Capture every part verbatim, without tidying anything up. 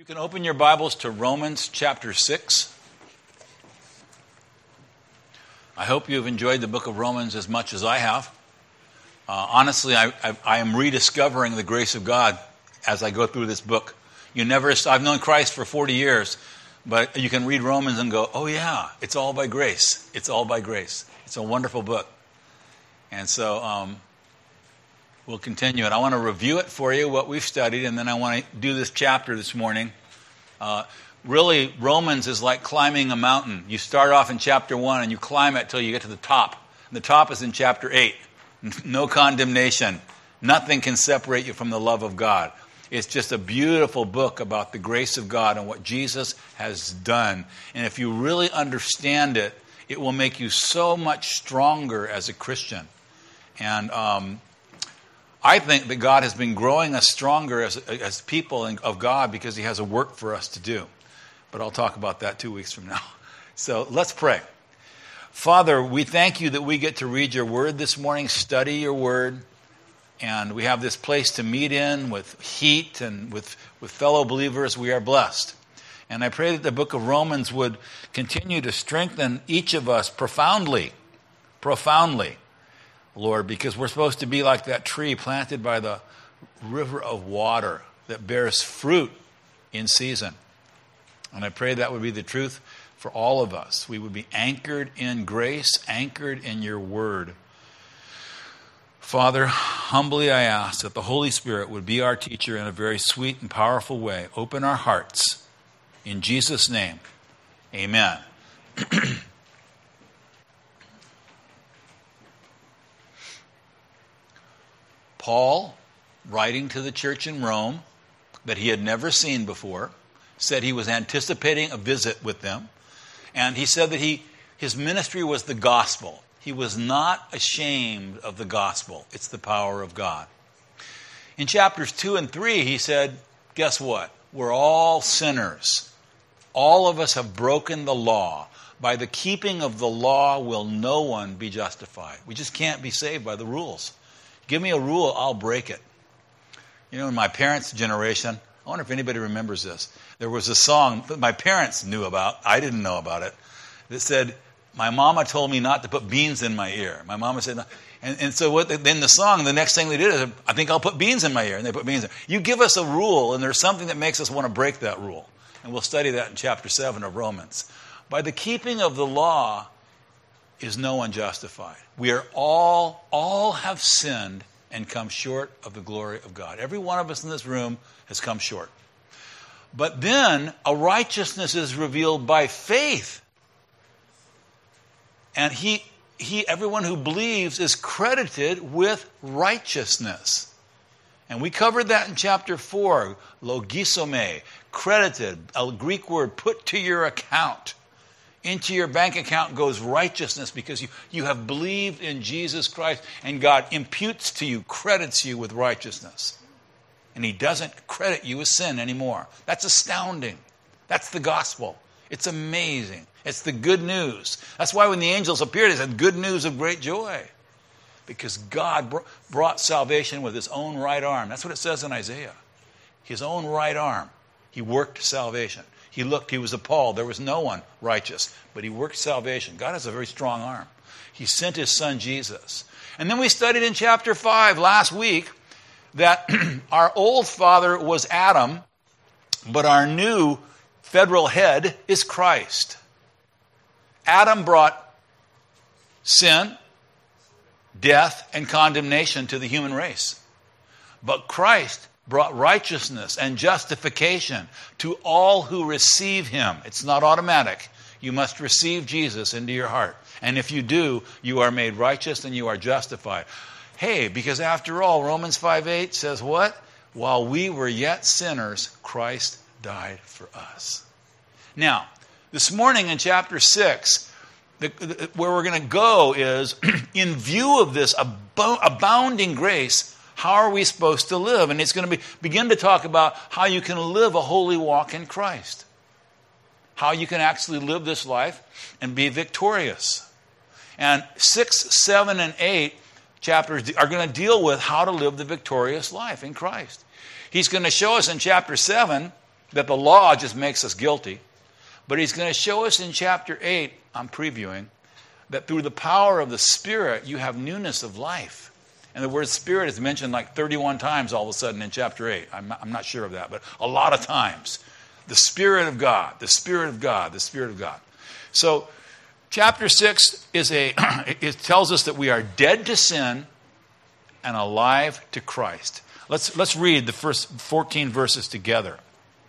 You can open your Bibles to Romans chapter six. I hope you've enjoyed the book of Romans as much as I have. Uh, honestly, I, I, I am rediscovering the grace of God as I go through this book. You never, I've known Christ for forty years, but you can read Romans and go, oh yeah, it's all by grace. It's all by grace. It's a wonderful book. And so um, we'll continue it. I want to review it for you, what we've studied, and then I want to do this chapter this morning. Uh, really, Romans is like climbing a mountain. You start off in chapter one and you climb it till you get to the top. And the top is in chapter eight. No condemnation. Nothing can separate you from the love of God. It's just a beautiful book about the grace of God and what Jesus has done. And if you really understand it, it will make you so much stronger as a Christian. And um, I think that God has been growing us stronger as, as people of God because He has a work for us to do. But I'll talk about that two weeks from now. So let's pray. Father, we thank you that we get to read your word this morning, study your word, and we have this place to meet in with heat and with, with fellow believers. We are blessed. And I pray that the book of Romans would continue to strengthen each of us profoundly, profoundly, Lord, because we're supposed to be like that tree planted by the river of water that bears fruit in season. And I pray that would be the truth for all of us. We would be anchored in grace, anchored in your word. Father, humbly I ask that the Holy Spirit would be our teacher in a very sweet and powerful way. Open our hearts. In Jesus' name, amen. Paul, writing to the church in Rome that he had never seen before, said he was anticipating a visit with them. And he said that he his ministry was the gospel. He was not ashamed of the gospel. It's the power of God. In chapters two and three, he said, guess what? We're all sinners. All of us have broken the law. By the keeping of the law will no one be justified. We just can't be saved by the rules. Give me a rule, I'll break it. You know, in my parents' generation, I wonder if anybody remembers this. There was a song that my parents knew about. I didn't know about it. That said, my mama told me not to put beans in my ear. My mama said, no. and, and so what, in the song, the next thing they did is, I think I'll put beans in my ear. And they put beans in. You give us a rule, and there's something that makes us want to break that rule. And we'll study that in chapter seven of Romans. By the keeping of the law is no one justified. We are all, all have sinned and come short of the glory of God. Every one of us in this room has come short. But then a righteousness is revealed by faith. And he, he, everyone who believes is credited with righteousness. And we covered that in chapter four, logisome, credited, a Greek word, put to your account. Into your bank account goes righteousness because you, you have believed in Jesus Christ and God imputes to you, credits you with righteousness. And He doesn't credit you with sin anymore. That's astounding. That's the gospel. It's amazing. It's the good news. That's why when the angels appeared, they said, good news of great joy. Because God br- brought salvation with His own right arm. That's what it says in Isaiah. His own right arm. He worked salvation. He looked, he was appalled. There was no one righteous, but He worked salvation. God has a very strong arm. He sent His Son Jesus. And then we studied in chapter five last week that our old father was Adam, but our new federal head is Christ. Adam brought sin, death, and condemnation to the human race. But Christ brought righteousness and justification to all who receive Him. It's not automatic. You must receive Jesus into your heart. And if you do, you are made righteous and you are justified. Hey, because after all, Romans five eight says what? While we were yet sinners, Christ died for us. Now, this morning in chapter six, the, the, where we're going to go is, in view of this abo- abounding grace, how are we supposed to live? And it's going to be, begin to talk about how you can live a holy walk in Christ. How you can actually live this life and be victorious. And six, seven, and eight chapters are going to deal with how to live the victorious life in Christ. He's going to show us in chapter seven that the law just makes us guilty. But he's going to show us in chapter eight, I'm previewing, that through the power of the Spirit, you have newness of life. And the word Spirit is mentioned like thirty-one times all of a sudden in chapter eight. I'm not, I'm not sure of that, but a lot of times. The Spirit of God, the Spirit of God, the Spirit of God. So chapter six is a, it tells us that we are dead to sin and alive to Christ. Let's, let's read the first fourteen verses together.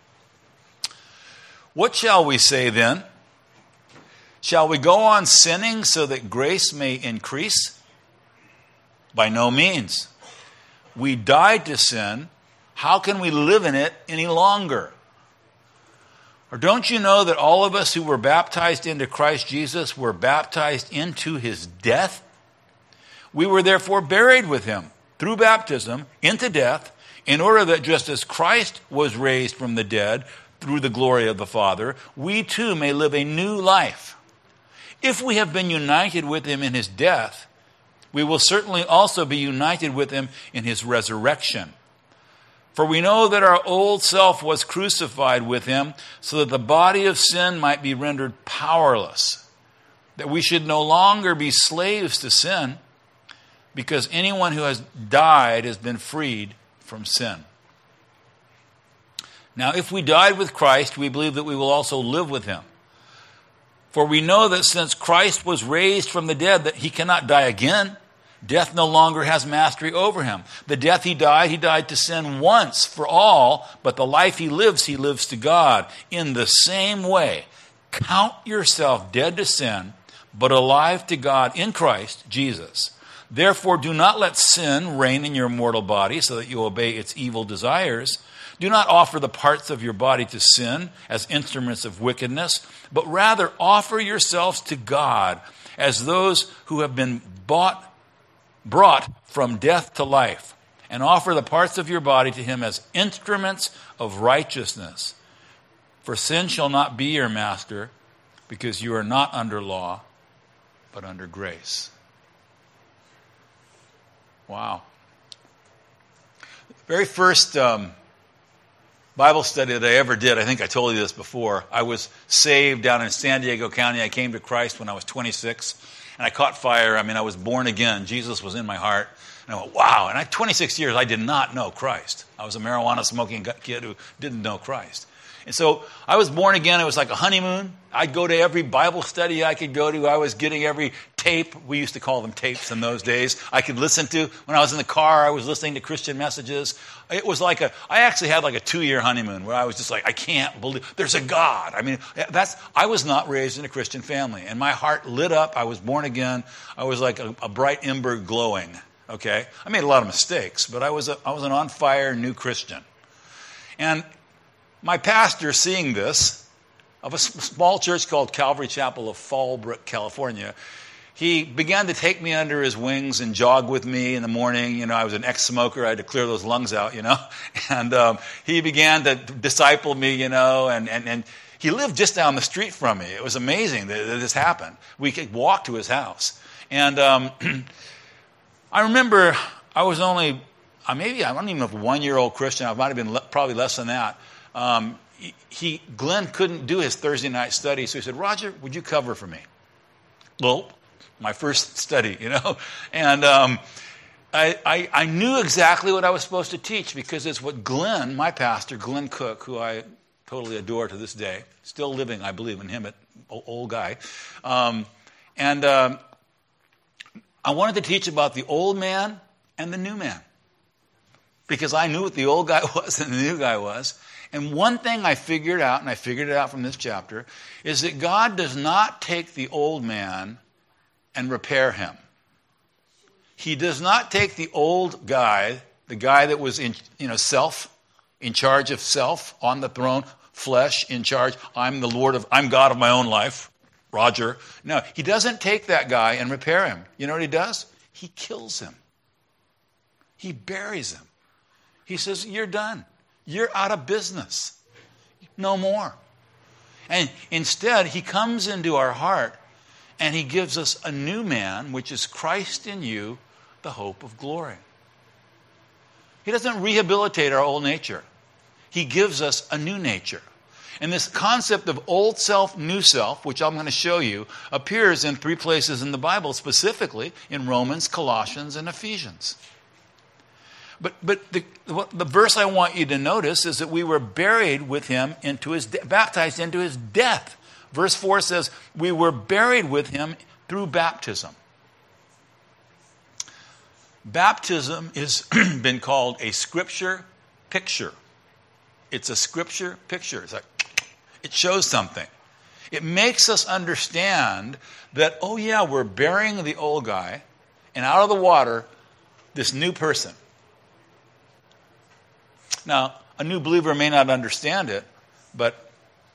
What shall we say then? Shall we go on sinning so that grace may increase? By no means. We died to sin. How can we live in it any longer? Or don't you know that all of us who were baptized into Christ Jesus were baptized into his death? We were therefore buried with him through baptism into death, in order that just as Christ was raised from the dead through the glory of the Father, we too may live a new life. If we have been united with him in his death, we will certainly also be united with him in his resurrection. For we know that our old self was crucified with him, so that the body of sin might be rendered powerless, that we should no longer be slaves to sin, because anyone who has died has been freed from sin. Now, if we died with Christ, we believe that we will also live with him. For we know that since Christ was raised from the dead, that he cannot die again. Death no longer has mastery over him. The death he died, he died to sin once for all, but the life he lives, he lives to God. In the same way, count yourself dead to sin, but alive to God in Christ Jesus. Therefore, do not let sin reign in your mortal body so that you obey its evil desires. Do not offer the parts of your body to sin as instruments of wickedness, but rather offer yourselves to God as those who have been bought brought from death to life, and offer the parts of your body to him as instruments of righteousness. For sin shall not be your master, because you are not under law, but under grace. Wow. The very first um, Bible study that I ever did, I think I told you this before, I was saved down in San Diego County. I came to Christ when I was twenty-six. And I caught fire. I mean, I was born again. Jesus was in my heart. And I went, wow. And I, twenty-six years, I did not know Christ. I was a marijuana smoking kid who didn't know Christ. And so I was born again. It was like a honeymoon. I'd go to every Bible study I could go to. I was getting every tape. We used to call them tapes in those days. I could listen to. When I was in the car, I was listening to Christian messages. It was like a, I actually had like a two-year honeymoon where I was just like, I can't believe, there's a God. I mean, that's, I was not raised in a Christian family. And my heart lit up. I was born again. I was like a, a bright ember glowing. Okay? I made a lot of mistakes, but I was a, I was an on-fire new Christian. And my pastor, seeing this, of a small church called Calvary Chapel of Fallbrook, California, he began to take me under his wings and jog with me in the morning. You know, I was an ex-smoker. I had to clear those lungs out, you know. And um, he began to disciple me, you know, and, and, and he lived just down the street from me. It was amazing that, that this happened. We could walk to his house. And um, I remember I was only, uh, maybe, I don't even know if a one-year-old Christian. I might have been le- probably less than that. Um, he, Glenn couldn't do his Thursday night study, so he said, Roger, would you cover for me? Well, my first study, you know. And um, I, I, I knew exactly what I was supposed to teach because it's what Glenn, my pastor, Glenn Cook, who I totally adore to this day, still living, I believe in him, an old guy. Um, and um, I wanted to teach about the old man and the new man because I knew what the old guy was and the new guy was. And one thing I figured out, and I figured it out from this chapter, is that God does not take the old man and repair him. He does not take the old guy, the guy that was in, you know, self, in charge of self, on the throne, flesh, in charge. I'm the Lord of, I'm God of my own life, Roger. No, he doesn't take that guy and repair him. You know what he does? He kills him. He buries him. He says, you're done. You're out of business. No more. And instead, he comes into our heart and he gives us a new man, which is Christ in you, the hope of glory. He doesn't rehabilitate our old nature. He gives us a new nature. And this concept of old self, new self, which I'm going to show you, appears in three places in the Bible, specifically in Romans, Colossians, and Ephesians. But but the, the verse I want you to notice is that we were buried with him into his, de- baptized into his death. Verse four says, we were buried with him through baptism. Baptism has been called a scripture picture. It's a scripture picture. It's like, it shows something. It makes us understand that, oh yeah, we're burying the old guy, and out of the water, this new person. Now, a new believer may not understand it, but,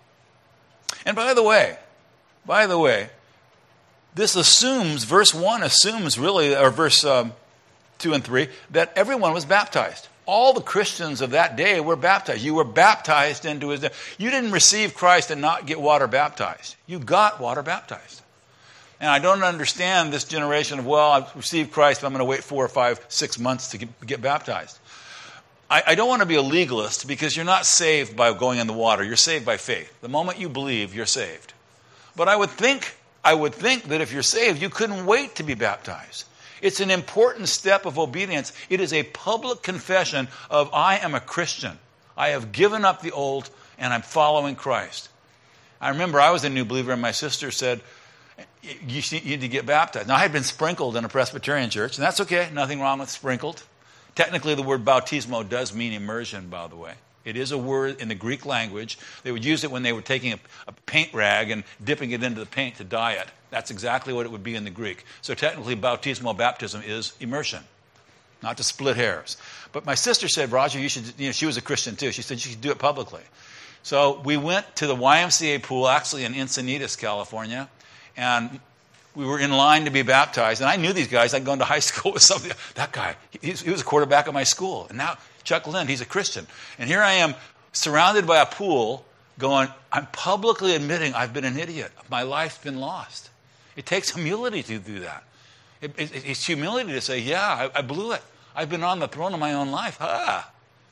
and by the way, by the way, this assumes, verse one assumes really, or verse um, two and three, that everyone was baptized. All the Christians of that day were baptized. You were baptized into his death. You didn't receive Christ and not get water baptized. You got water baptized. And I don't understand this generation of, well, I've received Christ, but I'm going to wait four or five, six months to get, get baptized. I, I don't want to be a legalist because you're not saved by going in the water. You're saved by faith. The moment you believe, you're saved. But I would think, I would think that if you're saved, you couldn't wait to be baptized. It's an important step of obedience. It is a public confession of, I am a Christian. I have given up the old and I'm following Christ. I remember I was a new believer and my sister said, you need to get baptized. Now, I had been sprinkled in a Presbyterian church, and that's okay. Nothing wrong with sprinkled. Technically, the word bautismo does mean immersion, by the way. It is a word in the Greek language. They would use it when they were taking a, a paint rag and dipping it into the paint to dye it. That's exactly what it would be in the Greek. So technically, bautismal baptism is immersion, not to split hairs. But my sister said, Roger, you should, you know, she was a Christian too. She said you should do it publicly. So we went to the Y M C A pool, actually in Encinitas, California, and we were in line to be baptized. And I knew these guys. I'd gone to high school with something. That guy, he, he was a quarterback of my school. And now Chuck Lind, he's a Christian. And here I am surrounded by a pool going, I'm publicly admitting I've been an idiot. My life's been lost. It takes humility to do that. It, it, it's humility to say, yeah, I, I blew it. I've been on the throne of my own life. Ah.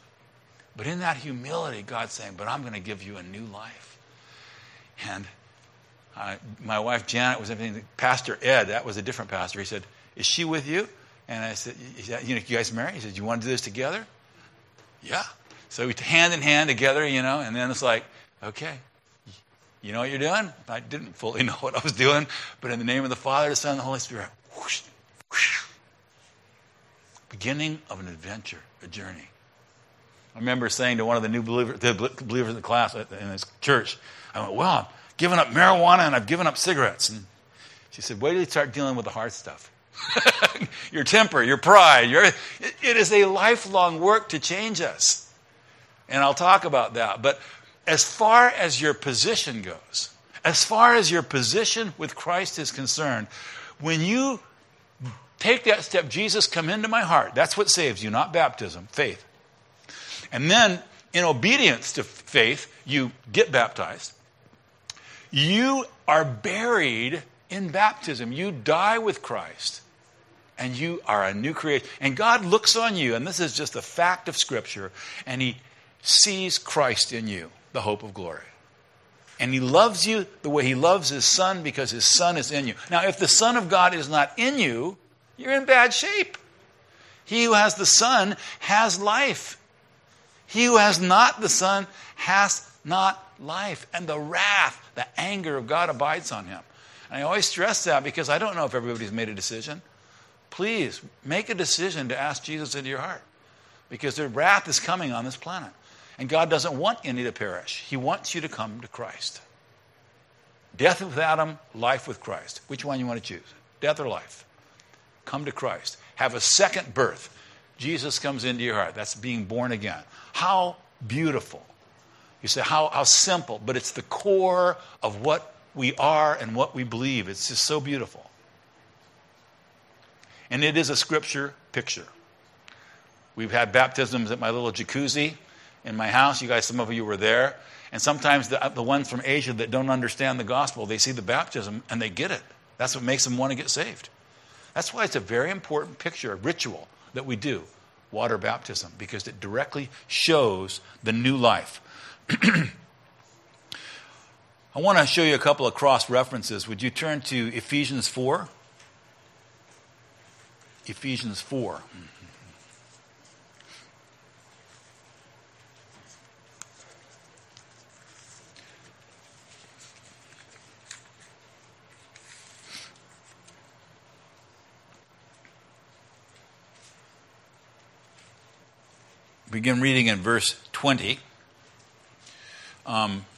But in that humility, God's saying, but I'm going to give you a new life. And uh, my wife Janet was everything. Pastor Ed, that was a different pastor. He said, is she with you? And I said, you know, you guys married? He said, you want to do this together? Yeah. So we hand in hand together, you know, and then it's like, okay, you know what you're doing? I didn't fully know what I was doing, but in the name of the Father, the Son, and the Holy Spirit, whoosh, whoosh. Beginning of an adventure, a journey. I remember saying to one of the new believers, the believers in the class in this church, I went, well, I'm giving up marijuana and I've given up cigarettes. And she said, wait till you start dealing with the hard stuff. Your temper, your pride. Your, it, it is a lifelong work to change us. And I'll talk about that. But as far as your position goes, as far as your position with Christ is concerned, when you take that step, Jesus, come into my heart. That's what saves you, not baptism, faith. And then, in obedience to faith, you get baptized. You are buried in baptism. You die with Christ. And you are a new creation. And God looks on you, and this is just a fact of Scripture, and He sees Christ in you, the hope of glory. And He loves you the way He loves His Son because His Son is in you. Now, if the Son of God is not in you, you're in bad shape. He who has the Son has life. He who has not the Son has not life. And the wrath, the anger of God abides on him. And I always stress that because I don't know if everybody's made a decision. Please, make a decision to ask Jesus into your heart. Because the wrath is coming on this planet. And God doesn't want any to perish. He wants you to come to Christ. Death with Adam, life with Christ. Which one you want to choose? Death or life? Come to Christ. Have a second birth. Jesus comes into your heart. That's being born again. How beautiful. You say, how, how simple. But it's the core of what we are and what we believe. It's just so beautiful. And it is a Scripture picture. We've had baptisms at my little jacuzzi in my house. You guys, some of you were there. And sometimes the, the ones from Asia that don't understand the gospel, they see the baptism and they get it. That's what makes them want to get saved. That's why it's a very important picture, a ritual that we do water baptism, because it directly shows the new life. I want to show you a couple of cross references. Would you turn to Ephesians four? Ephesians four. Begin reading in verse twenty. Um,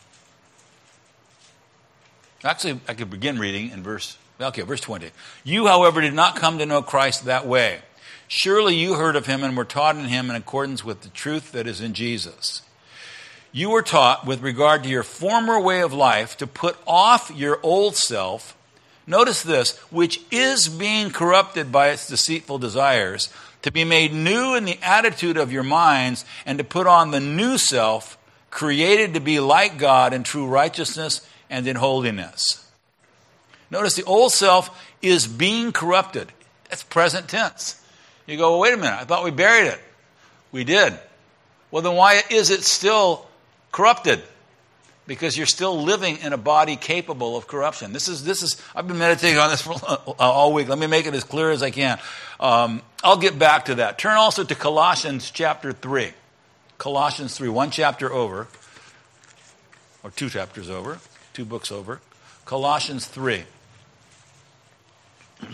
actually, I could begin reading in verse, okay, verse twenty. You, however, did not come to know Christ that way. Surely you heard of him and were taught in him in accordance with the truth that is in Jesus. You were taught with regard to your former way of life to put off your old self, notice this, which is being corrupted by its deceitful desires, to be made new in the attitude of your minds, and to put on the new self, created to be like God in true righteousness and in holiness. Notice the old self is being corrupted. That's present tense. You go, well, wait a minute, I thought we buried it. We did. Well, then why is it still corrupted? Because you're still living in a body capable of corruption. This is, this is. I've been meditating on this for all week. Let me make it as clear as I can. Um, I'll get back to that. Turn also to Colossians chapter three. Colossians three, one chapter over, or two chapters over, two books over. Colossians three. I'm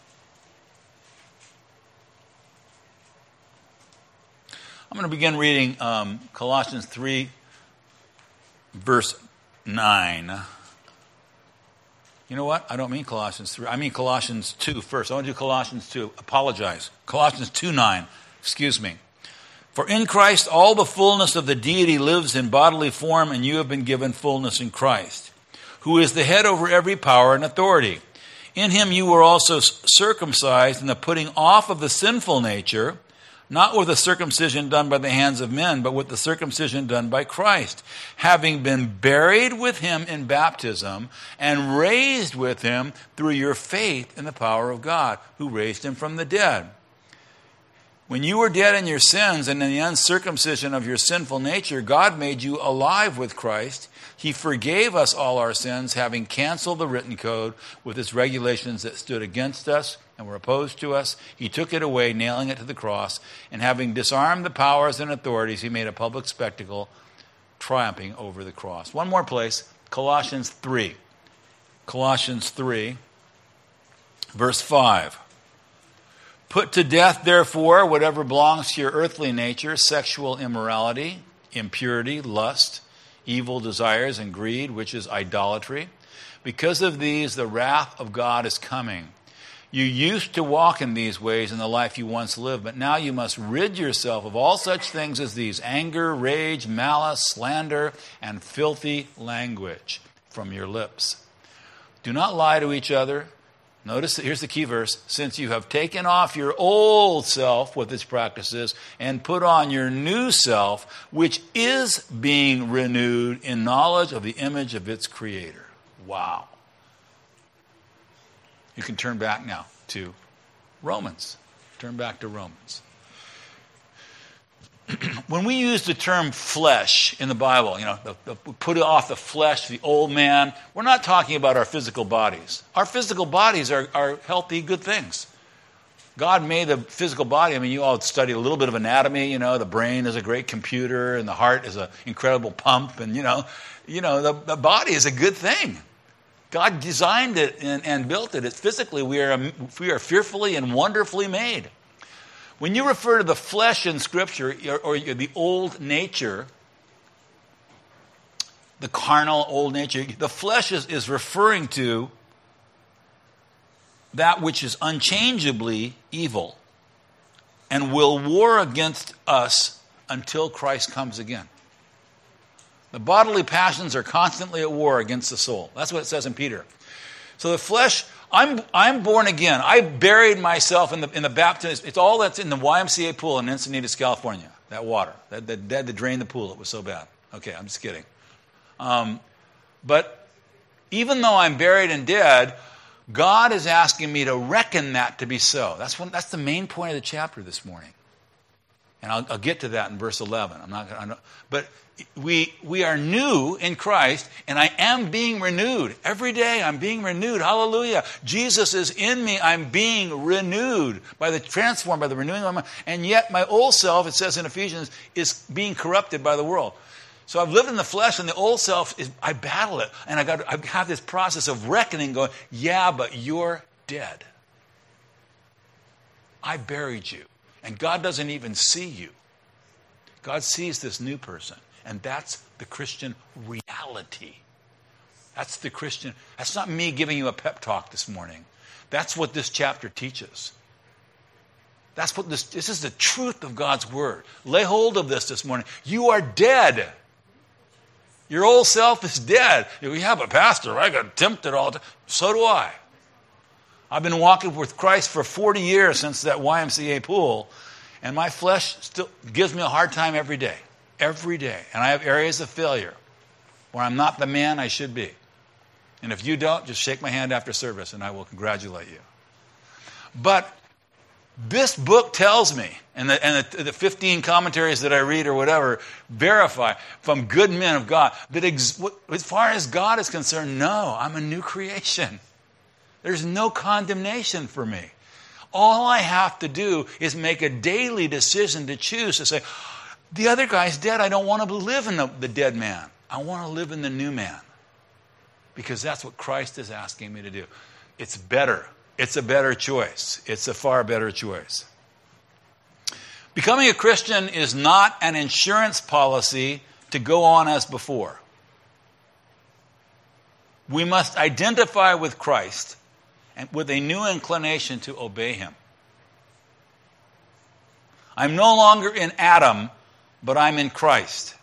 going to begin reading um, Colossians three, verse nine. You know what? I don't mean Colossians three. I mean Colossians two first. I want to do Colossians two. Apologize. Colossians two nine. Excuse me. For in Christ all the fullness of the deity lives in bodily form, and you have been given fullness in Christ, who is the head over every power and authority. In him you were also circumcised in the putting off of the sinful nature, not with the circumcision done by the hands of men, but with the circumcision done by Christ, having been buried with him in baptism and raised with him through your faith in the power of God, who raised him from the dead. When you were dead in your sins and in the uncircumcision of your sinful nature, God made you alive with Christ. He forgave us all our sins, having canceled the written code with its regulations that stood against us and were opposed to us. He took it away, nailing it to the cross, and having disarmed the powers and authorities, he made a public spectacle, triumphing over the cross. One more place, Colossians three. Colossians three, verse five. Put to death, therefore, whatever belongs to your earthly nature, sexual immorality, impurity, lust, evil desires, and greed, which is idolatry. Because of these, the wrath of God is coming. You used to walk in these ways in the life you once lived, but now you must rid yourself of all such things as these: anger, rage, malice, slander, and filthy language from your lips. Do not lie to each other. Notice that here's the key verse. Since you have taken off your old self with its practices and put on your new self, which is being renewed in knowledge of the image of its creator. Wow. You can turn back now to Romans. Turn back to Romans. When we use the term flesh in the Bible, you know, the, the, put off the flesh, the old man, we're not talking about our physical bodies. Our physical bodies are, are healthy, good things. God made the physical body. I mean, you all studied a little bit of anatomy. You know, the brain is a great computer, and the heart is an incredible pump, and you know, you know, the, the body is a good thing. God designed it and, and built it. It's physically, we are we are fearfully and wonderfully made. When you refer to the flesh in Scripture, or, or the old nature, the carnal old nature, the flesh is, is referring to that which is unchangeably evil and will war against us until Christ comes again. The bodily passions are constantly at war against the soul. That's what it says in Peter. So the flesh, I'm I'm born again. I buried myself in the in the baptism. It's all that's in the Y M C A pool in Encinitas, California. That water, that that dead to drain the pool. It was so bad. Okay, I'm just kidding. Um, but even though I'm buried and dead, God is asking me to reckon that to be so. That's what, that's the main point of the chapter this morning. And I'll, I'll get to that in verse eleven. I'm not going to, but we we are new in Christ, and I am being renewed. Every day I'm being renewed. Hallelujah. Jesus is in me. I'm being renewed by the transformed, by the renewing of my mind. And yet my old self, it says in Ephesians, is being corrupted by the world. So I've lived in the flesh, and the old self, is I battle it. And I got I have this process of reckoning going, yeah, but you're dead. I buried you. And God doesn't even see you. God sees this new person. And that's the Christian reality. That's the Christian. That's not me giving you a pep talk this morning. That's what this chapter teaches. That's what this, this is the truth of God's word. Lay hold of this this morning. You are dead. Your old self is dead. You have a pastor. I got tempted all the time. So do I. I've been walking with Christ for forty years since that Y M C A pool, and my flesh still gives me a hard time every day. Every day. And I have areas of failure where I'm not the man I should be. And if you don't, just shake my hand after service and I will congratulate you. But this book tells me, and the, and the, the fifteen commentaries that I read or whatever verify from good men of God, that ex, as far as God is concerned, no, I'm a new creation. There's no condemnation for me. All I have to do is make a daily decision to choose to say, the other guy's dead. I don't want to live in the, the dead man. I want to live in the new man. Because that's what Christ is asking me to do. It's better. It's a better choice. It's a far better choice. Becoming a Christian is not an insurance policy to go on as before. We must identify with Christ and with a new inclination to obey him. I'm no longer in Adam, but I'm in Christ.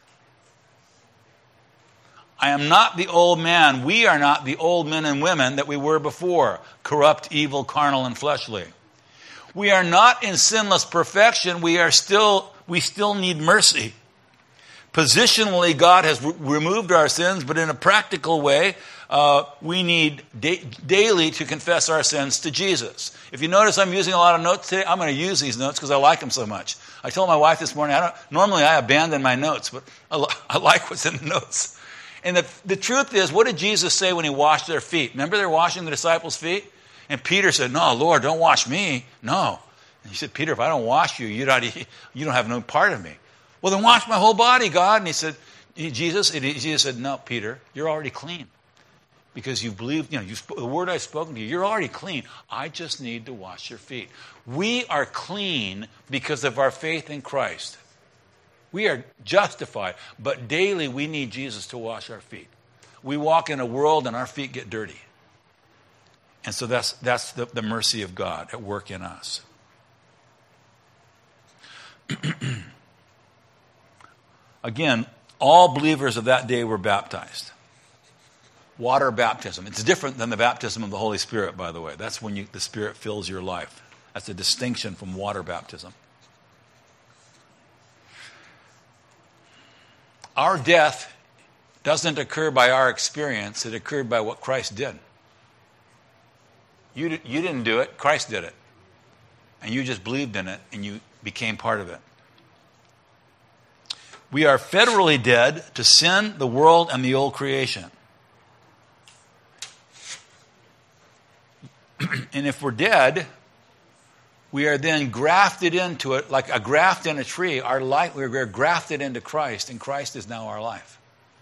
I am not the old man. We are not the old men and women that we were before, corrupt, evil, carnal, and fleshly. We are not in sinless perfection. We are still, we still need mercy. Positionally, God has re- removed our sins, but in a practical way, uh, we need da- daily to confess our sins to Jesus. If you notice, I'm using a lot of notes today. I'm going to use these notes because I like them so much. I told my wife this morning, I don't, normally I abandon my notes, but I, li- I like what's in the notes. And the, the truth is, what did Jesus say when he washed their feet? Remember they're washing the disciples' feet? And Peter said, no, Lord, don't wash me. No. And he said, Peter, if I don't wash you, you don't, you don't have no part of me. Well, then wash my whole body, God. And he said, Jesus, Jesus said, no, Peter, you're already clean. Because you believe, you know, you, the word I've spoken to you, you're already clean. I just need to wash your feet. We are clean because of our faith in Christ. We are justified, but daily we need Jesus to wash our feet. We walk in a world and our feet get dirty. And so that's, that's the, the mercy of God at work in us. Again, all believers of that day were baptized. Water baptism. It's different than the baptism of the Holy Spirit, by the way. That's when you, the Spirit fills your life. That's a distinction from water baptism. Our death doesn't occur by our experience. It occurred by what Christ did. You, you didn't do it. Christ did it. And you just believed in it, and you became part of it. We are federally dead to sin, the world, and the old creation. And if we're dead, we are then grafted into it, like a graft in a tree. Our life, we're grafted into Christ, and Christ is now our life.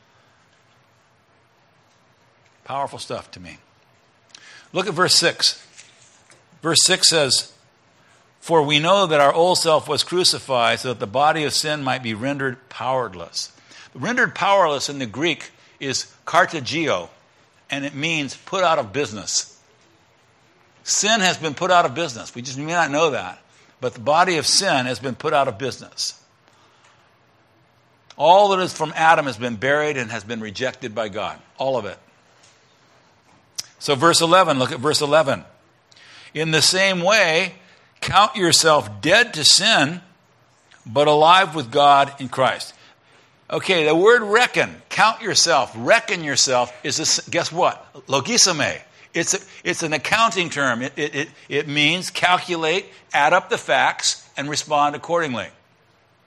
Powerful stuff to me. Look at verse six. Verse six says, for we know that our old self was crucified so that the body of sin might be rendered powerless. Rendered powerless in the Greek is kartagio, and it means put out of business. Sin has been put out of business. We just may not know that. But the body of sin has been put out of business. All that is from Adam has been buried and has been rejected by God. All of it. So verse eleven, look at verse eleven. In the same way, count yourself dead to sin, but alive with God in Christ. Okay, the word reckon, count yourself, reckon yourself, is this, guess what? Logisome. It's a, it's an accounting term. It, it, it, it means calculate, add up the facts, and respond accordingly.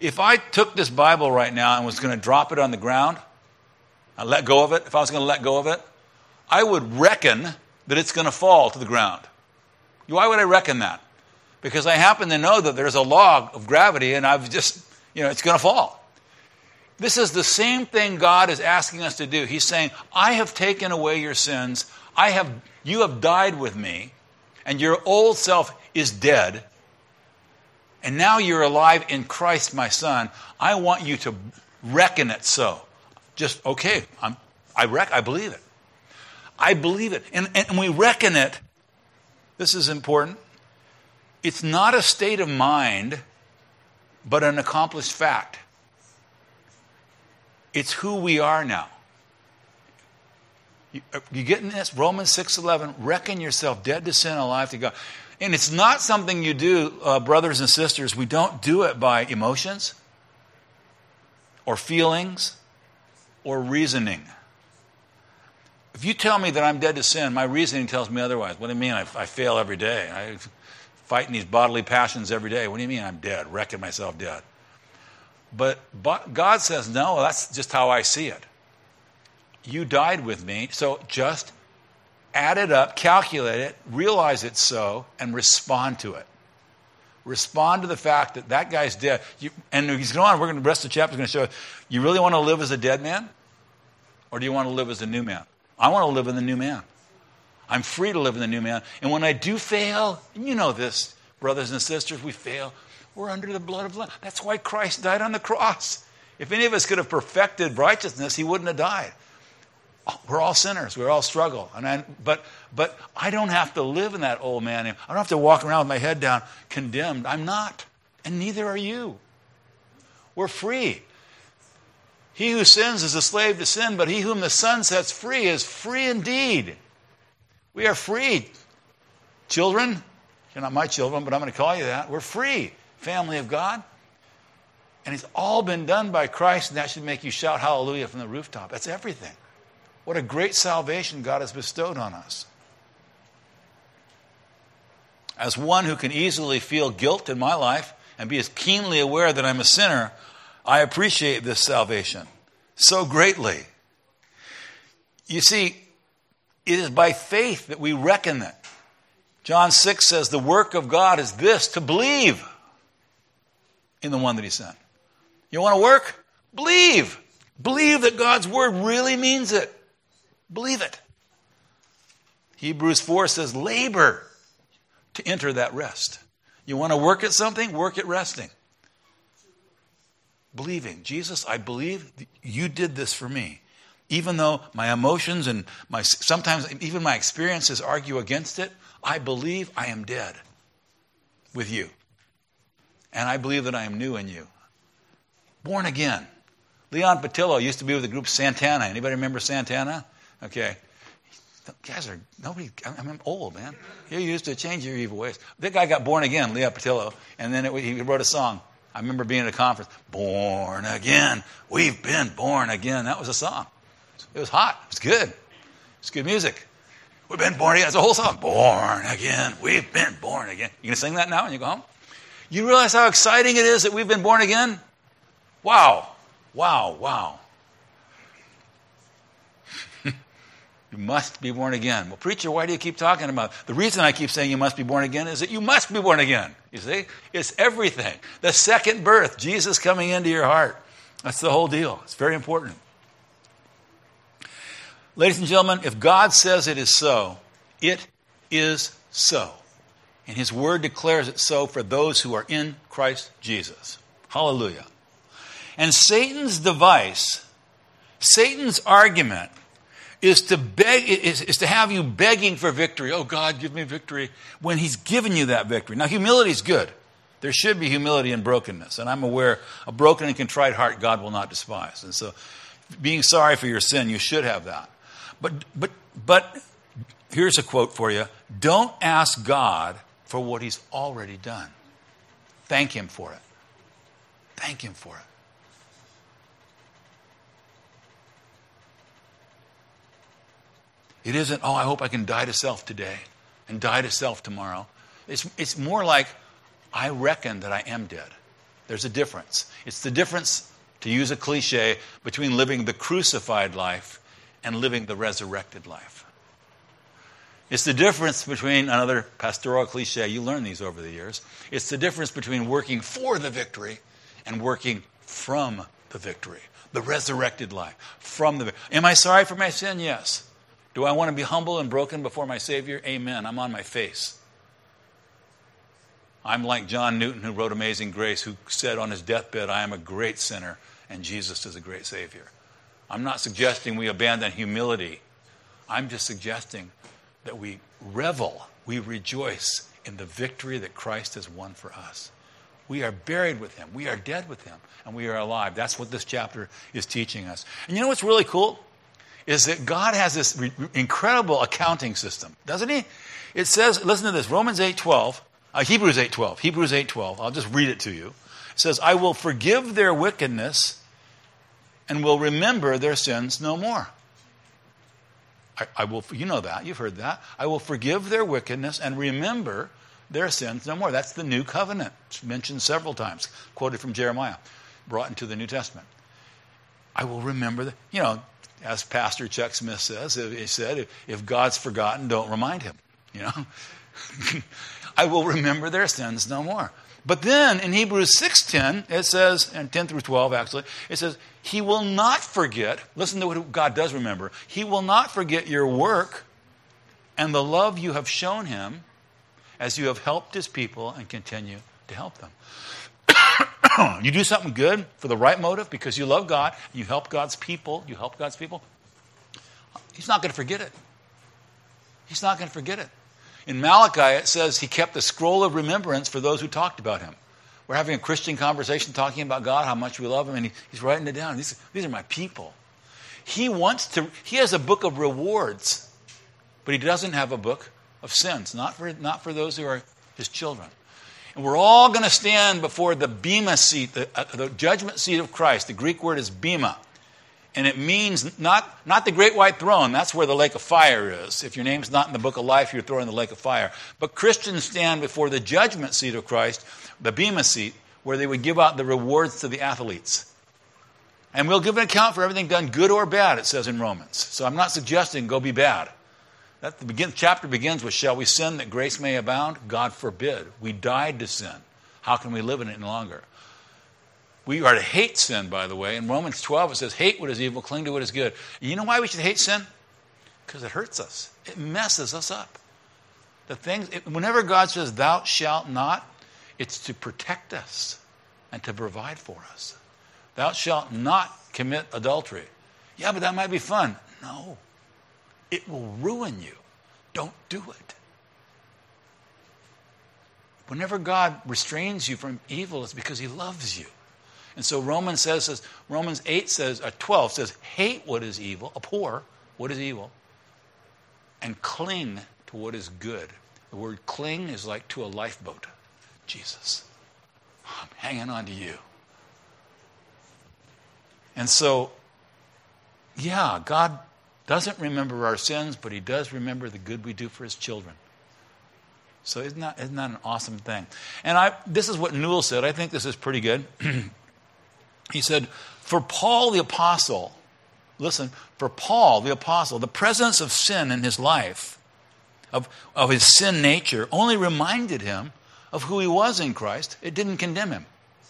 If I took this Bible right now and was going to drop it on the ground, I let go of it, if I was going to let go of it, I would reckon that it's going to fall to the ground. Why would I reckon that? Because I happen to know that there's a law of gravity and I've just, you know, it's going to fall. This is the same thing God is asking us to do. He's saying, I have taken away your sins. I have, you have died with me, and your old self is dead. And now you're alive in Christ, my Son. I want you to reckon it so. Just, okay, I'm, I, rec- I believe it. I believe it. And, and we reckon it. This is important. It's not a state of mind, but an accomplished fact. It's who we are now. You, you getting this? Romans six eleven, reckon yourself dead to sin, alive to God. And it's not something you do, uh, brothers and sisters. We don't do it by emotions or feelings or reasoning. If you tell me that I'm dead to sin, my reasoning tells me otherwise. What do you mean? I, I fail every day. I fight in these bodily passions every day. What do you mean I'm dead? Reckon myself dead. But, but God says, no, that's just how I see it. You died with me, so just add it up, calculate it, realize it's so, and respond to it. Respond to the fact that that guy's dead. You, and he's going on, we're going to, the rest of the chapter is going to show us, you really want to live as a dead man? Or do you want to live as a new man? I want to live in the new man. I'm free to live in the new man. And when I do fail, and you know this, brothers and sisters, we fail. We're under the blood of the Lamb. That's why Christ died on the cross. If any of us could have perfected righteousness, he wouldn't have died. We're all sinners. We all struggle. And I, but, but I don't have to live in that old man. I don't have to walk around with my head down condemned. I'm not. And neither are you. We're free. He who sins is a slave to sin, but he whom the Son sets free is free indeed. We are free. Children, you're not my children, but I'm going to call you that. We're free. Family of God. And it's all been done by Christ, and that should make you shout hallelujah from the rooftop. That's everything. What a great salvation God has bestowed on us. As one who can easily feel guilt in my life and be as keenly aware that I'm a sinner, I appreciate this salvation so greatly. You see, it is by faith that we reckon it. John six says the work of God is this, to believe in the one that he sent. You want to work? Believe. Believe that God's word really means it. Believe it. Hebrews four says labor to enter that rest. You want to work at something? Work at resting. Believing. Jesus, I believe you did this for me. Even though my emotions and my sometimes even my experiences argue against it, I believe I am dead with you. And I believe that I am new in you. Born again. Leon Patillo used to be with the group Santana. Anybody remember Santana? Okay. Guys are, nobody, I'm old, man. You used to change your evil ways. That guy got born again, Leon Patillo, and then it, he wrote a song. I remember being at a conference. Born again. We've been born again. That was a song. It was hot. It was good. It's good music. We've been born again. It's a whole song. Born again. We've been born again. You going to sing that now when you go home? You realize how exciting it is that we've been born again? Wow. Wow. Wow. You must be born again. Well, preacher, why do you keep talking about it? The reason I keep saying you must be born again is that you must be born again. You see? It's everything. The second birth, Jesus coming into your heart. That's the whole deal. It's very important. Ladies and gentlemen, if God says it is so, it is so. And his word declares it so for those who are in Christ Jesus. Hallelujah. And Satan's device, Satan's argument, is to beg, is, is to have you begging for victory. Oh, God, give me victory, when he's given you that victory. Now, humility is good. There should be humility and brokenness. And I'm aware a broken and contrite heart God will not despise. And so being sorry for your sin, you should have that. But, but, but here's a quote for you. Don't ask God for what he's already done. Thank him for it. Thank him for it. It isn't, oh, I hope I can die to self today and die to self tomorrow. It's, it's more like, I reckon that I am dead. There's a difference. It's the difference, to use a cliche, between living the crucified life and living the resurrected life. It's the difference between, another pastoral cliche, you learn these over the years, it's the difference between working for the victory and working from the victory. The resurrected life. From the Am I sorry for my sin? Yes. Do I want to be humble and broken before my Savior? Amen. I'm on my face. I'm like John Newton, who wrote Amazing Grace, who said on his deathbed, I am a great sinner and Jesus is a great Savior. I'm not suggesting we abandon humility. I'm just suggesting that we revel, we rejoice in the victory that Christ has won for us. We are buried with him. We are dead with him. And we are alive. That's what this chapter is teaching us. And you know what's really cool? Is that God has this re- incredible accounting system, doesn't he? It says, listen to this, Romans eight twelve, uh, Hebrews eight twelve, Hebrews eight twelve. I'll just read it to you. It says, I will forgive their wickedness and will remember their sins no more. I, I will, you know that, you've heard that. I will forgive their wickedness and remember their sins no more. That's the new covenant. It's mentioned several times, quoted from Jeremiah, brought into the New Testament. I will remember that, you know, as Pastor Chuck Smith says, he said, if, if God's forgotten, don't remind him, you know. I will remember their sins no more. But then in Hebrews six ten, it says, and ten through twelve actually, it says, he will not forget, listen to what God does remember, he will not forget your work and the love you have shown him as you have helped his people and continue to help them. You do something good for the right motive because you love God, you help God's people, you help God's people, he's not going to forget it. He's not going to forget it. In Malachi, it says he kept the scroll of remembrance for those who talked about him. We're having a Christian conversation talking about God, how much we love him, and he, he's writing it down. These, these are my people. He wants to, he has a book of rewards, but he doesn't have a book of sins, not for, not for those who are his children. And we're all going to stand before the bema seat, the, uh, the judgment seat of Christ. The Greek word is bema. And it means not, not the great white throne. That's where the lake of fire is. If your name's not in the book of life, you're thrown in the lake of fire. But Christians stand before the judgment seat of Christ, the bema seat, where they would give out the rewards to the athletes. And we'll give an account for everything done, good or bad, it says in Romans. So I'm not suggesting go be bad. That the begin, chapter begins with, shall we sin that grace may abound? God forbid. We died to sin. How can we live in it any longer? We are to hate sin, by the way. In Romans twelve, it says, hate what is evil, cling to what is good. You know why we should hate sin? Because it hurts us. It messes us up. The things, it, whenever God says, thou shalt not, it's to protect us and to provide for us. Thou shalt not commit adultery. Yeah, but that might be fun. No. It will ruin you. Don't do it. Whenever God restrains you from evil, it's because he loves you. And so Romans says, says Romans eight says, uh, twelve says, hate what is evil, abhor what is evil, and cling to what is good. The word cling is like to a lifeboat. Jesus, I'm hanging on to you. And so, yeah, God doesn't remember our sins, but he does remember the good we do for his children. So isn't that, isn't that an awesome thing? And I, this is what Newell said. I think this is pretty good. He said, for Paul the apostle, listen, for Paul the apostle, the presence of sin in his life, of, of his sin nature, only reminded him of who he was in Christ. It didn't condemn him.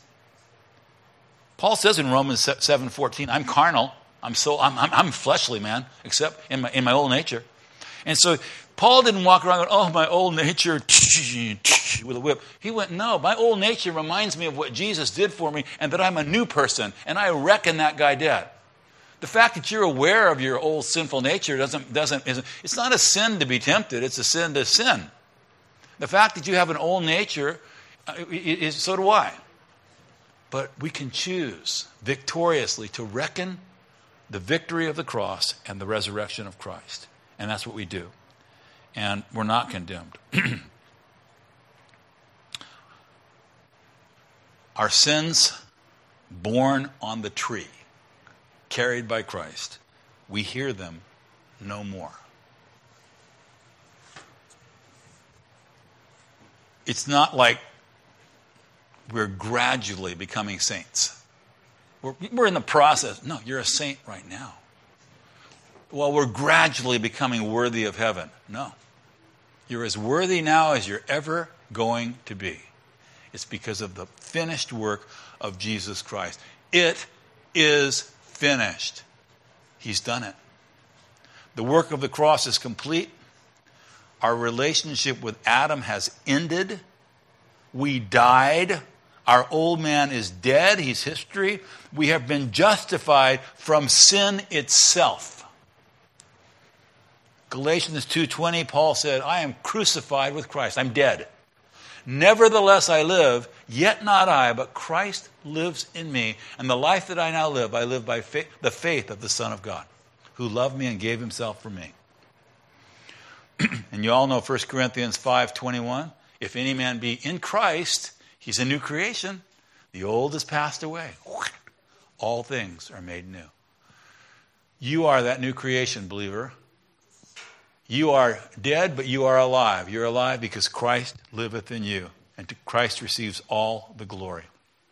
Paul says in Romans seven fourteen, I'm carnal. I'm so I'm, I'm, I'm fleshly, man, except in my in my old nature. And so Paul didn't walk around going, oh, my old nature, with a whip. He went, no, my old nature reminds me of what Jesus did for me and that I'm a new person, and I reckon that guy dead. The fact that you're aware of your old sinful nature doesn't, doesn't, isn't, it's not a sin to be tempted, it's a sin to sin. The fact that you have an old nature, is, so do I. But we can choose victoriously to reckon the victory of the cross and the resurrection of Christ. And that's what we do. And we're not condemned. Our sins borne on the tree, carried by Christ, we hear them no more. It's not like we're gradually becoming saints. We're, we're in the process. No, you're a saint right now. Well, we're gradually becoming worthy of heaven. No. You're as worthy now as you're ever going to be. It's because of the finished work of Jesus Christ. It is finished. He's done it. The work of the cross is complete. Our relationship with Adam has ended. We died. Our old man is dead. He's history. We have been justified from sin itself. Galatians two twenty, Paul said, I am crucified with Christ. I'm dead. Nevertheless I live, yet not I, but Christ lives in me. And the life that I now live, I live by faith, the faith of the Son of God, who loved me and gave himself for me. And you all know First Corinthians five twenty-one. If any man be in Christ, he's a new creation. The old has passed away. All things are made new. You are that new creation, believer. You are dead, but you are alive. You're alive because Christ liveth in you, and Christ receives all the glory.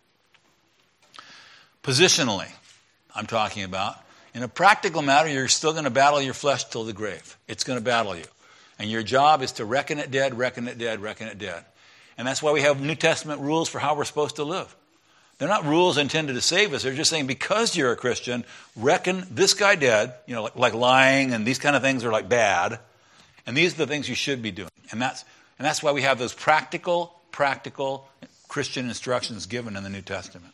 Positionally, I'm talking about. In a practical matter, you're still going to battle your flesh till the grave. It's going to battle you. And your job is to reckon it dead, reckon it dead, reckon it dead. And that's why we have New Testament rules for how we're supposed to live. They're not rules intended to save us. They're just saying because you're a Christian, reckon this guy dead, you know, like, like lying and these kind of things are like bad. And these are the things you should be doing. And that's, and that's why we have those practical, practical Christian instructions given in the New Testament.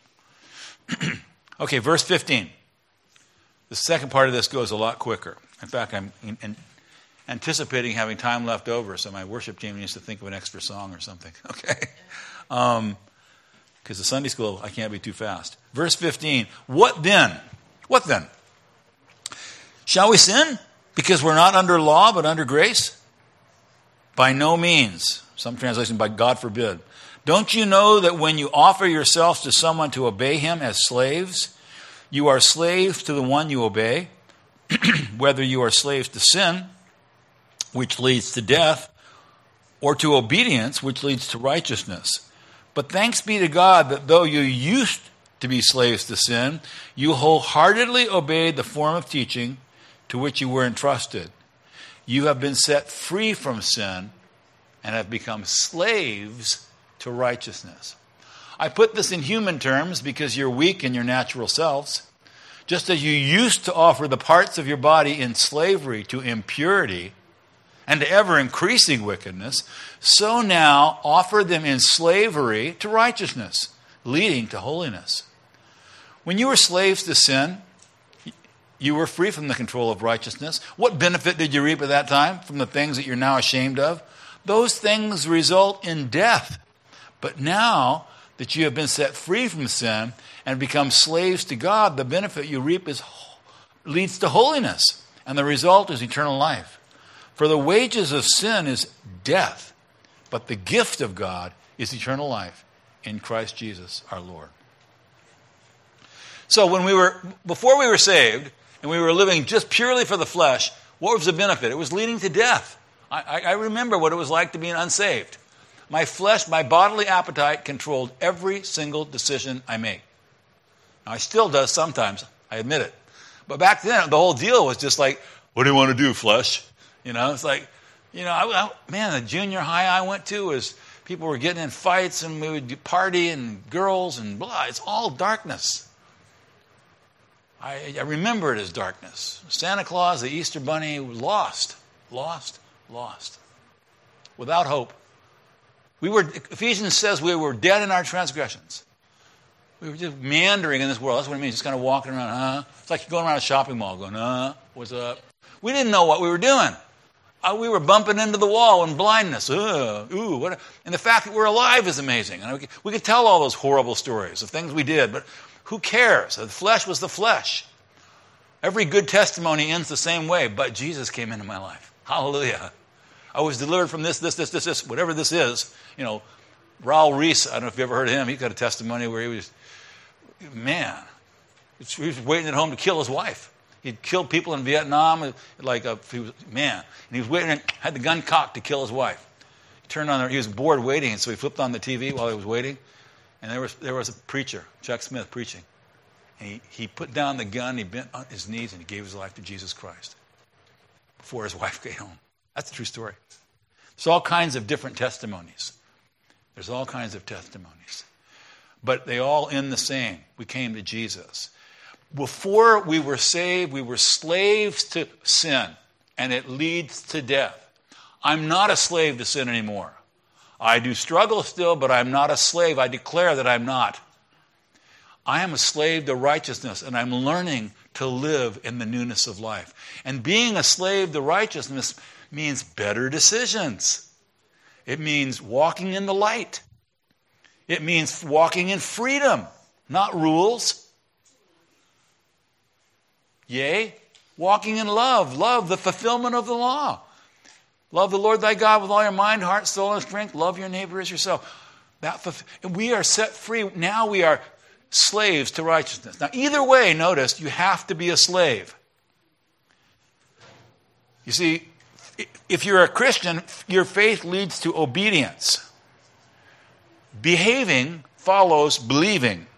Okay, verse fifteen. The second part of this goes a lot quicker. In fact, I'm in, in anticipating having time left over, so my worship team needs to think of an extra song or something. Okay? Um, because the Sunday school, I can't be too fast. Verse fifteen. What then? What then? Shall we sin because we're not under law but under grace? By no means. Some translation, by God forbid. Don't you know that when you offer yourselves to someone to obey him as slaves, you are slaves to the one you obey, whether you are slaves to sin, which leads to death, or to obedience, which leads to righteousness. But thanks be to God that though you used to be slaves to sin, you wholeheartedly obeyed the form of teaching to which you were entrusted. You have been set free from sin and have become slaves to righteousness. I put this in human terms because you're weak in your natural selves. Just as you used to offer the parts of your body in slavery to impurity and to ever-increasing wickedness, so now offer them in slavery to righteousness, leading to holiness. When you were slaves to sin, you were free from the control of righteousness. What benefit did you reap at that time from the things that you're now ashamed of? Those things result in death. But now that you have been set free from sin and become slaves to God, the benefit you reap is leads to holiness, and the result is eternal life. For the wages of sin is death, but the gift of God is eternal life in Christ Jesus our Lord. So when we were, before we were saved, and we were living just purely for the flesh, what was the benefit? It was leading to death. I, I remember what it was like to be unsaved. My flesh, my bodily appetite controlled every single decision I made. Now, I still does sometimes, I admit it. But back then, the whole deal was just like, what do you want to do, flesh? You know, it's like, you know, I, I, man, the junior high I went to was people were getting in fights and we would party and girls and blah. It's all darkness. I, I remember it as darkness. Santa Claus, the Easter Bunny, lost, lost, lost. Without hope. We were, Ephesians says we were dead in our transgressions. We were just meandering in this world. That's what it means. Just kind of walking around, huh? It's like you're going around a shopping mall going, huh? What's up? We didn't know what we were doing. Uh, we were bumping into the wall in blindness. Ugh, ooh, what a, and the fact that we're alive is amazing. And we could, we could tell all those horrible stories of things we did, but who cares? The flesh was the flesh. Every good testimony ends the same way, but Jesus came into my life. Hallelujah. I was delivered from this, this, this, this, this, whatever this is. You know, Raul Reese, I don't know if you ever heard of him. He got a testimony where he was, man, he was waiting at home to kill his wife. He'd killed people in Vietnam, like a, he was, man, and he was waiting, had the gun cocked to kill his wife. He turned on, he was bored waiting, and so he flipped on the T V while he was waiting. And there was there was a preacher, Chuck Smith, preaching. And he, he put down the gun, he bent on his knees, and he gave his life to Jesus Christ before his wife came home. That's a true story. There's all kinds of different testimonies. There's all kinds of testimonies. But they all end the same. We came to Jesus. Before we were saved, we were slaves to sin, and it leads to death. I'm not a slave to sin anymore. I do struggle still, but I'm not a slave. I declare that I'm not. I am a slave to righteousness, and I'm learning to live in the newness of life. And being a slave to righteousness means better decisions. It means walking in the light. It means walking in freedom, not rules. Yea, walking in love. Love, the fulfillment of the law. Love the Lord thy God with all your mind, heart, soul, and strength. Love your neighbor as yourself. That fulf- and we are set free. Now we are slaves to righteousness. Now, either way, notice, you have to be a slave. You see, if you're a Christian, your faith leads to obedience. Behaving follows believing.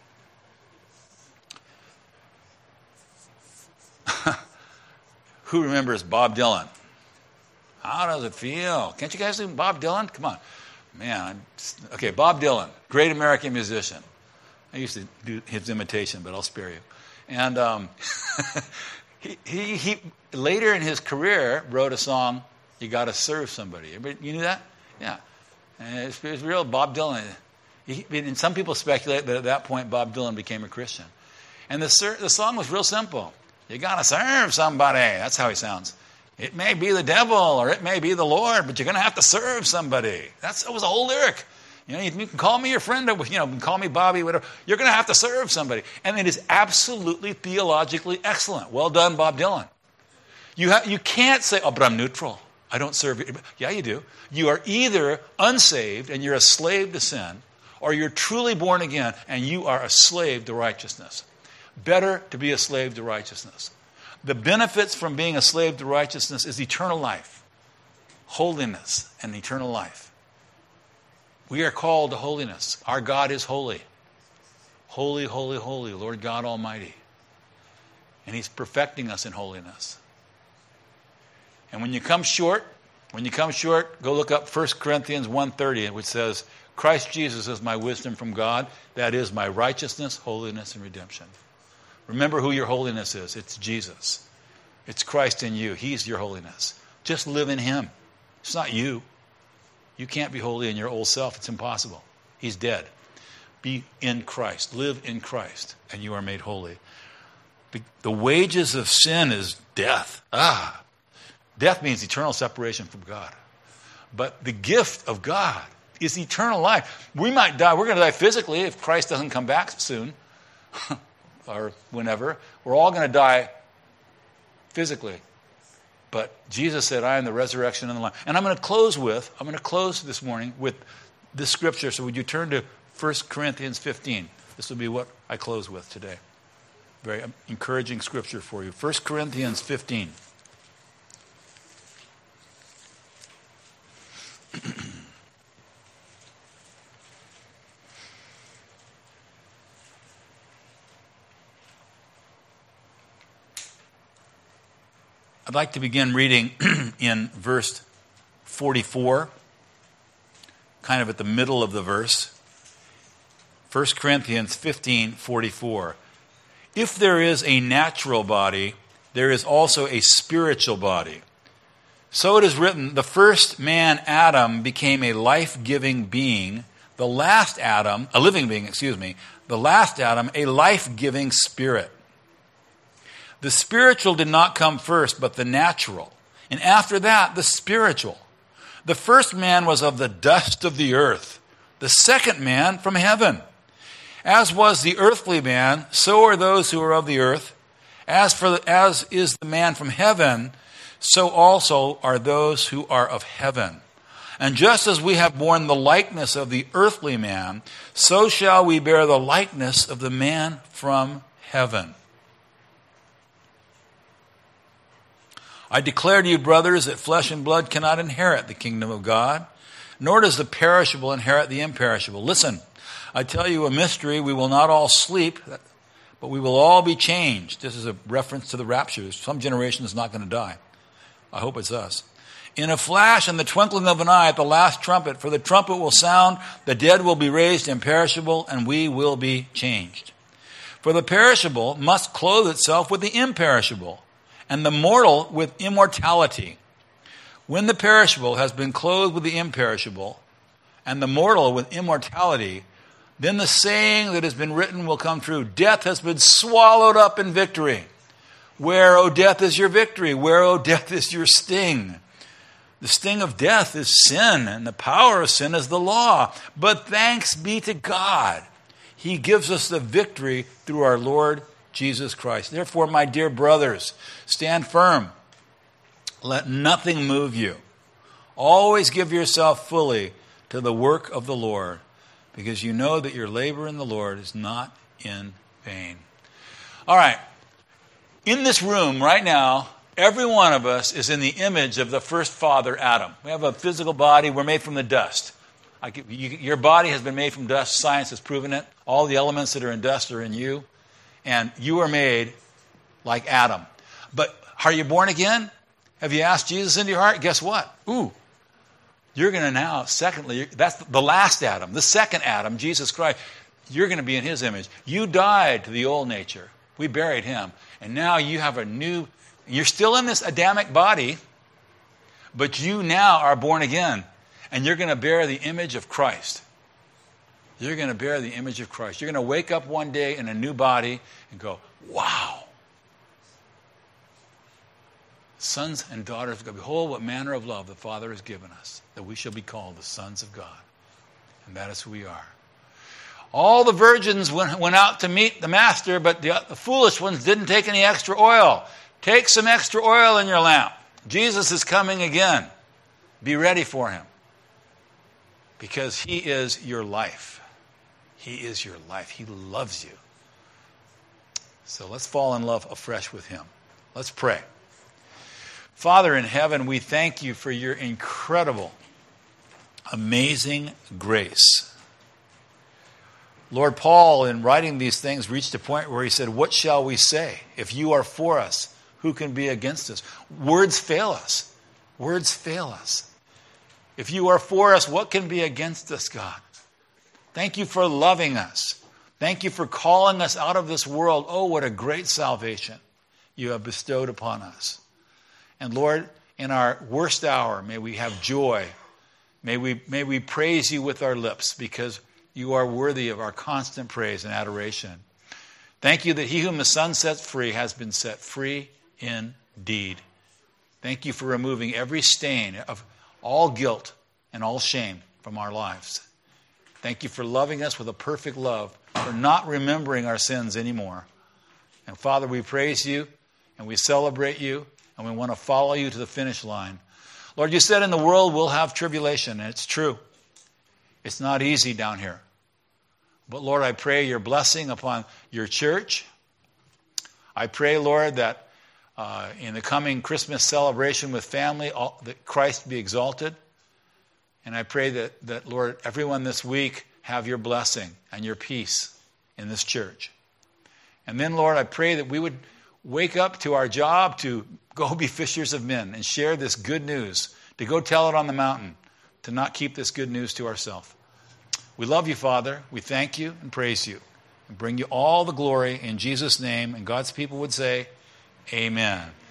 Who remembers Bob Dylan? How does it feel? Can't you guys do Bob Dylan? Come on. Man, I'm, okay, Bob Dylan, great American musician. I used to do his imitation, but I'll spare you. And um, he, he, he later in his career wrote a song, You Gotta Serve Somebody. Everybody, you knew that? Yeah. And it's, it's real, Bob Dylan. He, and some people speculate that at that point Bob Dylan became a Christian. And the, the song was real simple. You gotta serve somebody. That's how he sounds. It may be the devil or it may be the Lord, but you're going to have to serve somebody. That's, that was a whole lyric. You know, you can call me your friend, or, you know, call me Bobby, whatever. You're going to have to serve somebody. And it is absolutely theologically excellent. Well done, Bob Dylan. You, ha- you can't say, oh, but I'm neutral. I don't serve you. Yeah, you do. You are either unsaved and you're a slave to sin, or you're truly born again and you are a slave to righteousness. Better to be a slave to righteousness. The benefits from being a slave to righteousness is eternal life, holiness, and eternal life. We are called to holiness. Our God is holy. Holy, holy, holy, Lord God Almighty. And He's perfecting us in holiness. And when you come short, when you come short, go look up First Corinthians one thirty, which says, Christ Jesus is my wisdom from God. That is my righteousness, holiness, and redemption. Remember who your holiness is. It's Jesus. It's Christ in you. He's your holiness. Just live in Him. It's not you. You can't be holy in your old self. It's impossible. He's dead. Be in Christ. Live in Christ, and you are made holy. The wages of sin is death. Ah, death means eternal separation from God. But the gift of God is eternal life. We might die. We're going to die physically if Christ doesn't come back soon. Or whenever. We're all going to die physically. But Jesus said, I am the resurrection and the life. And I'm going to close with, I'm going to close this morning with this scripture. So would you turn to First Corinthians fifteen? This will be what I close with today. Very encouraging scripture for you. First Corinthians fifteen. I'd like to begin reading in verse forty-four, kind of at the middle of the verse. First Corinthians fifteen forty-four. If there is a natural body, there is also a spiritual body. So it is written, the first man, Adam, became a life-giving being. The last Adam, a living being, excuse me, the last Adam, a life-giving spirit. The spiritual did not come first, but the natural. And after that, the spiritual. The first man was of the dust of the earth. The second man from heaven. As was the earthly man, so are those who are of the earth. As for the, as is the man from heaven, so also are those who are of heaven. And just as we have borne the likeness of the earthly man, so shall we bear the likeness of the man from heaven. I declare to you, brothers, that flesh and blood cannot inherit the kingdom of God, nor does the perishable inherit the imperishable. Listen, I tell you a mystery, we will not all sleep, but we will all be changed. This is a reference to the rapture. Some generation is not going to die. I hope it's us. In a flash, in the twinkling of an eye, at the last trumpet, for the trumpet will sound, the dead will be raised imperishable, and we will be changed. For the perishable must clothe itself with the imperishable, and the mortal with immortality. When the perishable has been clothed with the imperishable, and the mortal with immortality, then the saying that has been written will come true. Death has been swallowed up in victory. Where, O death, is your victory? Where, O death, is your sting? The sting of death is sin, and the power of sin is the law. But thanks be to God, He gives us the victory through our Lord Jesus Christ. Therefore, my dear brothers, stand firm. Let nothing move you. Always give yourself fully to the work of the Lord, because you know that your labor in the Lord is not in vain. All right. In this room right now, every one of us is in the image of the first father, Adam. We have a physical body. We're made from the dust. I, you, your body has been made from dust. Science has proven it. All the elements that are in dust are in you. And you are made like Adam. But are you born again? Have you asked Jesus into your heart? Guess what? Ooh. You're going to now, secondly, that's the last Adam, the second Adam, Jesus Christ. You're going to be in His image. You died to the old nature. We buried Him. And now you have a new, you're still in this Adamic body, but you now are born again. And you're going to bear the image of Christ. You're going to bear the image of Christ. You're going to wake up one day in a new body and go, wow. Sons and daughters of God, behold what manner of love the Father has given us, that we shall be called the sons of God. And that is who we are. All the virgins went, went out to meet the master, but the, the foolish ones didn't take any extra oil. Take some extra oil in your lamp. Jesus is coming again. Be ready for Him. Because He is your life. He is your life. He loves you. So let's fall in love afresh with Him. Let's pray. Father in heaven, we thank You for Your incredible, amazing grace. Lord, Paul, in writing these things, reached a point where he said, what shall we say? If You are for us, who can be against us? Words fail us. Words fail us. If You are for us, what can be against us, God? Thank You for loving us. Thank You for calling us out of this world. Oh, what a great salvation You have bestowed upon us. And Lord, in our worst hour, may we have joy. May we, may we praise You with our lips, because You are worthy of our constant praise and adoration. Thank You that he whom the Son sets free has been set free indeed. Thank You for removing every stain of all guilt and all shame from our lives. Thank You for loving us with a perfect love, for not remembering our sins anymore. And Father, we praise You and we celebrate You. And we want to follow You to the finish line. Lord, You said in the world we'll have tribulation, and it's true. It's not easy down here. But Lord, I pray Your blessing upon Your church. I pray, Lord, that uh, in the coming Christmas celebration with family, all, that Christ be exalted. And I pray that, that, Lord, everyone this week have Your blessing and Your peace in this church. And then, Lord, I pray that we would wake up to our job to go be fishers of men and share this good news, to go tell it on the mountain, to not keep this good news to ourselves. We love You, Father. We thank You and praise You and bring You all the glory in Jesus' name. And God's people would say, amen.